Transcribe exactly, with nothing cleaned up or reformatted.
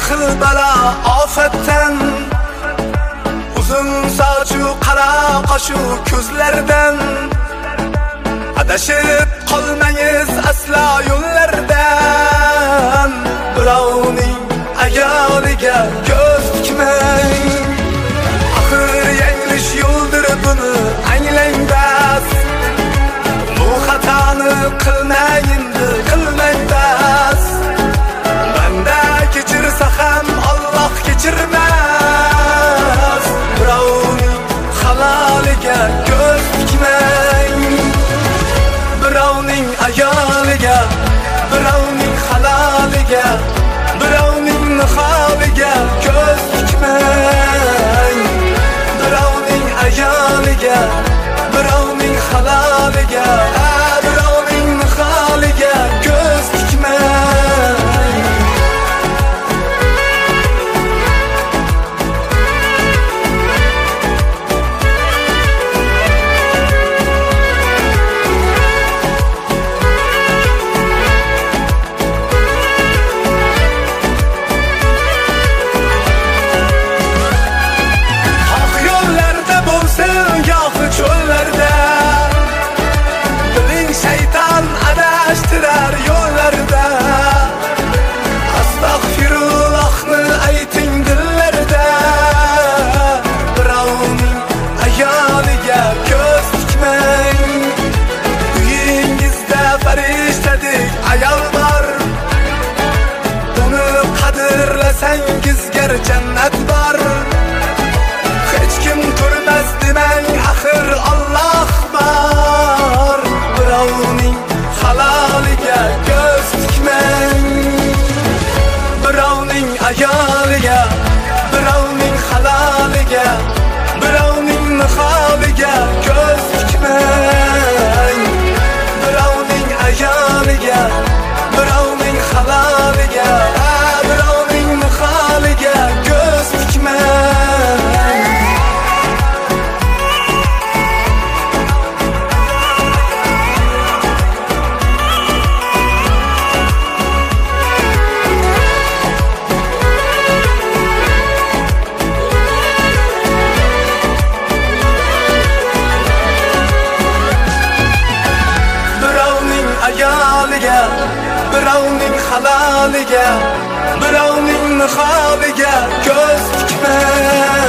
xil bala ofatdan, uzun sochu qara qoshu ko'zlardan adashib qolmangiz aslo yo'llardan. Birovning ayoliga ko'z tikmang, axir yanglish yo'ldir buni anglang bas. Bu xatoni qilmayin, qilmang bas. Banda kechirsa ham Alloh kechirmas. Birovning haloliga ko'z tikmang, birovning ayoliga, birovning haloliga, birovning nihobiga ko'z tikmang. Birovning ayoliga, birovning haloliga, birovning nihobiga ko'z tikmang. Adashtirar yo'llarda, astag'firullahni ayting dillarda. Birovning ayoliga ko'z tikmang, uyingizda farishtadek ayol bor. Uni qadrlasangizgar jannat bor. Hech kim ko'rmas demang, axir Alloh bor. Birovning haloliga ko'z tikmang, birovning ayoliga, birovning haloliga, birovning nihobiga ko'z tikmang. Birovning ayoliga, birovning haloliga, birovning nihobiga ko'z tikmang. Birovning haloliga, birovning nihobiga ko'z tikmang.